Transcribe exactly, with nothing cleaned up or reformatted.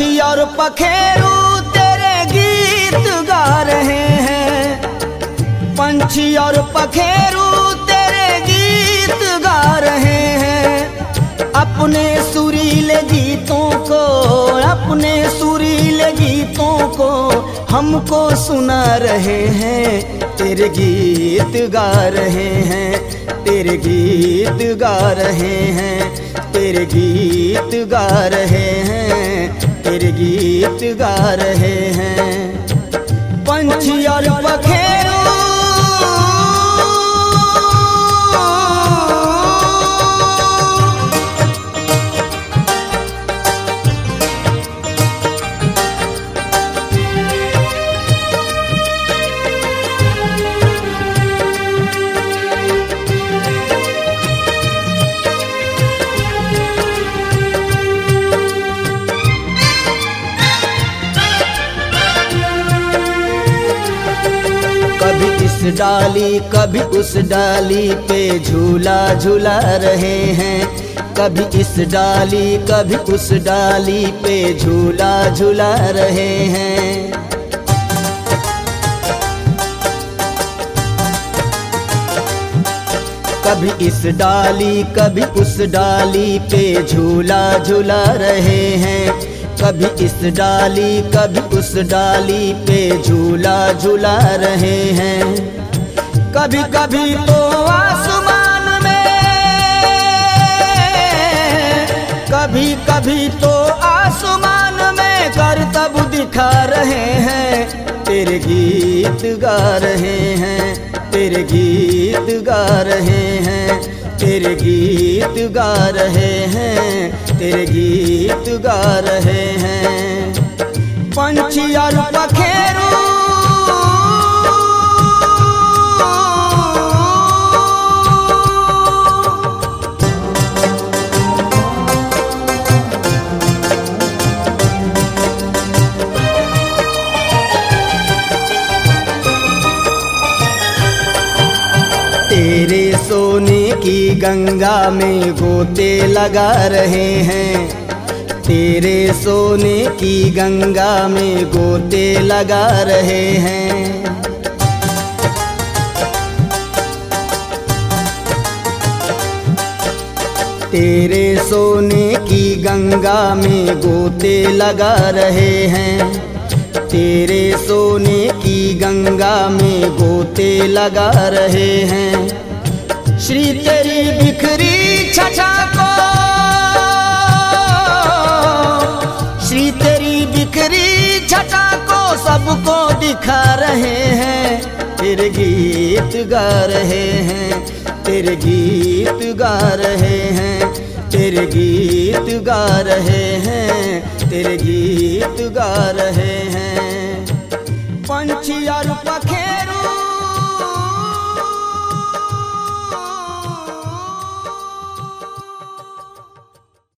पंछी और पखेरू तेरे गीत गा रहे हैं, पंछी और पखेरू तेरे गीत गा रहे हैं। अपने सुरीले गीतों को, अपने सुरीले गीतों को हमको सुना रहे हैं। तेरे गीत गा रहे हैं, तेरे गीत गा रहे हैं, तेरे गीत गा रहे हैं, तेरे गीत गा रहे हैं। पंछी और पखेरू कभी इस डाली कभी उस डाली पे झूला झूला रहे हैं, कभी इस डाली कभी उस डाली पे झूला झूला रहे हैं। कभी इस डाली कभी उस डाली पे झूला झूला रहे हैं, कभी इस डाली कभी उस डाली पे झूला झूला रहे हैं। कभी कभी तो आसमान में, कभी कभी तो आसमान में करतब दिखा रहे हैं। तेरे गीत गा रहे हैं, तेरे गीत गा रहे हैं, तेरे गीत गा रहे हैं, तेरे गीत गा रहे हैं। पंछी और पखेरू तेरे सोने की गंगा में गोते लगा रहे हैं, तेरे सोने की गंगा में गोते लगा रहे हैं। तेरे सोने की गंगा में गोते लगा रहे हैं, तेरे सोने की गंगा में गोते लगा रहे हैं। श्री तेरी बिखरी छटा को, श्री तेरी बिखरी छटा को सबको दिखा रहे हैं। तेरे गीत गा रहे हैं, तेरे गीत गा रहे हैं, तेरे गीत गा रहे हैं, तेरे गीत गा रहे हैं। पंछी और पखेरू